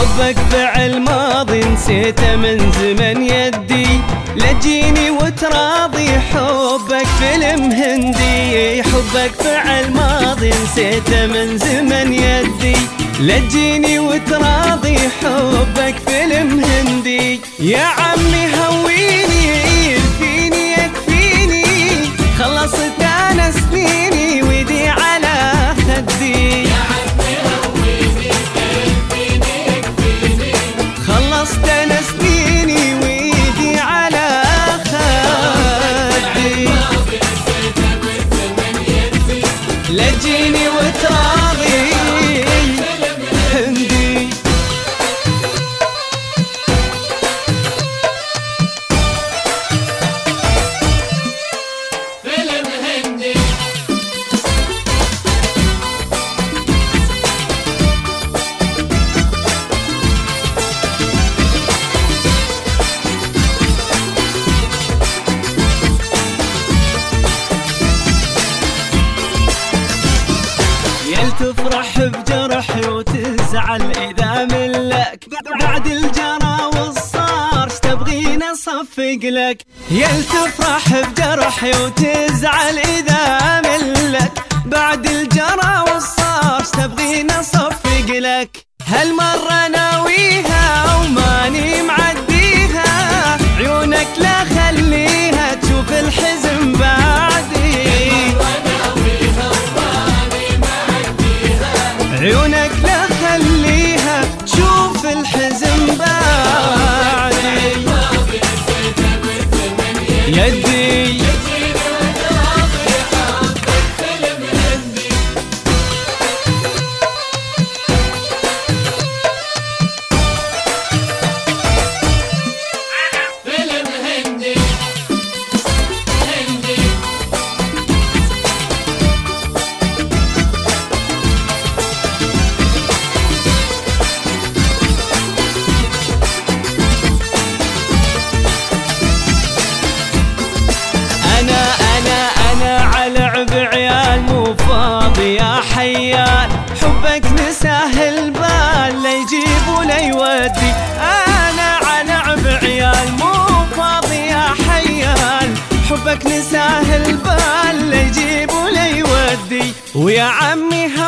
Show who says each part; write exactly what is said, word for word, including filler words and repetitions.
Speaker 1: حبك فعل ماضي نسيته من زمن يدي، لا تجيني وتراضي حبك فيلم هندي. حبك فعل ماضي نسيته من زمن يدي، لا تجيني وتراضي حبك فيلم هندي. يا عمي هويني يكفيني يكفيني، خلصت انا سنيني ويدي على خدي.
Speaker 2: يا عمي هويني يكفيني يكفيني،
Speaker 1: خلصت انا سنيني ويدي على خدي. لا تجيني وتراضي هندي.
Speaker 2: فيلم هندي.
Speaker 1: يل تفرح بجرحي وتزعل إذا ملك، بعد الجرى والصار تبغين أصفق لك. يل تفرح بجرحي وتزعل إذا ملك، بعد الجرى والصار تبغين أصفق لك. هالمرة ناويها وماني معديها، عيونك لا خليها تشوف الحزن بعدي. عيونك لا خليها تشوف الحزن بعدي. يدي
Speaker 2: فيلم هندي. هندي.
Speaker 1: أنا أنا أنا على عب عيال مو فاضي يا حيال، حبك نساه البال لا يجيب ولا يودي. أنا على عب عيال مو فاضي يا حيال، حبك نساه البال لا يجيب ولا يودي. ويا عمي